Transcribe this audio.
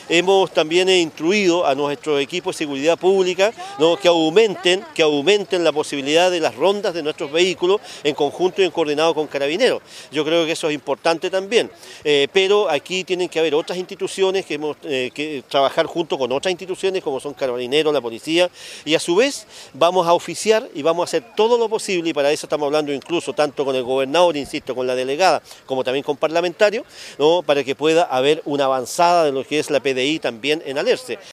hemos también instruido a nuestros equipos de seguridad pública, ¿no?, que aumenten la posibilidad de las rondas de nuestros vehículos en conjunto y en coordinado con Carabineros. Yo creo que eso es importante también, pero aquí tienen que haber otras instituciones que trabajar junto con otras instituciones como son Carabineros, la policía, y a su vez vamos a oficiar y vamos a hacer todo lo posible, y para eso estamos hablando incluso tanto con el gobernador, insisto, con la delegada, como también con parlamentarios, ¿no?, para que pueda haber una avanzada de lo que es la PDI también en Alerce.